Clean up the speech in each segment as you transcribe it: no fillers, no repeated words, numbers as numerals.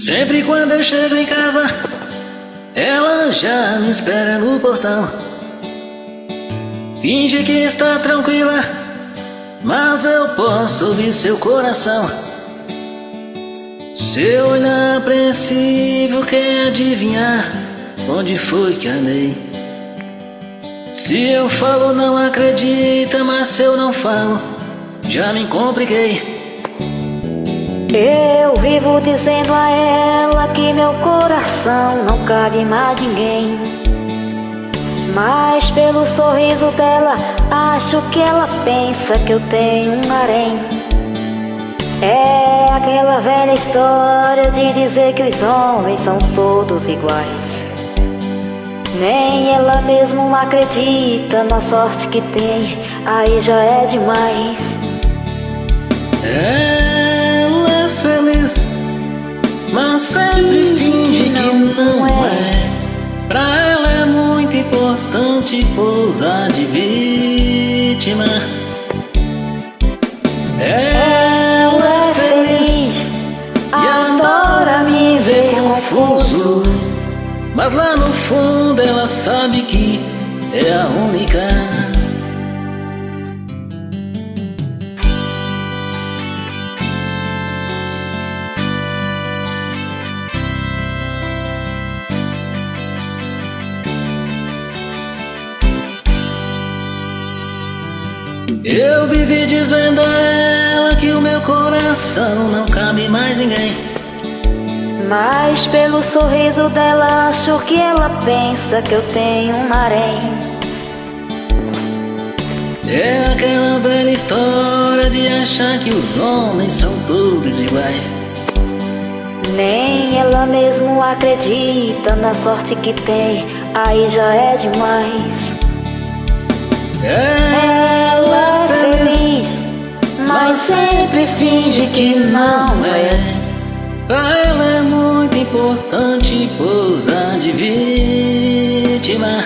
Sempre quando eu chego em casa, ela já me espera no portão. Finge que está tranquila, mas eu posso ouvir seu coração. Seu olhar apreensivo quer adivinhar onde foi que andei. Se eu falo não acredita, mas se eu não falo já me compliquei. Eu vivo dizendo a ela que meu coração não cabe mais ninguém, mas pelo sorriso dela acho que ela pensa que eu tenho um harém. É aquela velha história de dizer que os homens são todos iguais. Nem ela mesma acredita na sorte que tem, aí já é demais. Ela é feliz, mas sempre finge que não é. Pra ela é muito importante pousar de vítima. Ela é feliz e adora me ver confuso, mas lá no fundo ela sabe que é a única. Eu vivi dizendo a ela que o meu coração não cabe mais ninguém, mas pelo sorriso dela acho que ela pensa que eu tenho um harém. É aquela velha história de achar que os homens são todos iguais. Nem ela mesma acredita na sorte que tem, aí já é demais. Ela é feliz, mas sempre finge que não é. Pra ela é muito importante pousar de vítima.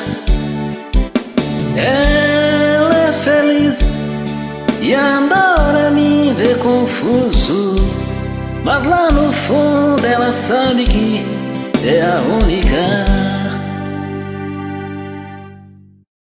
Ela é feliz e adora me ver confuso, mas lá no fundo ela sabe que é a única.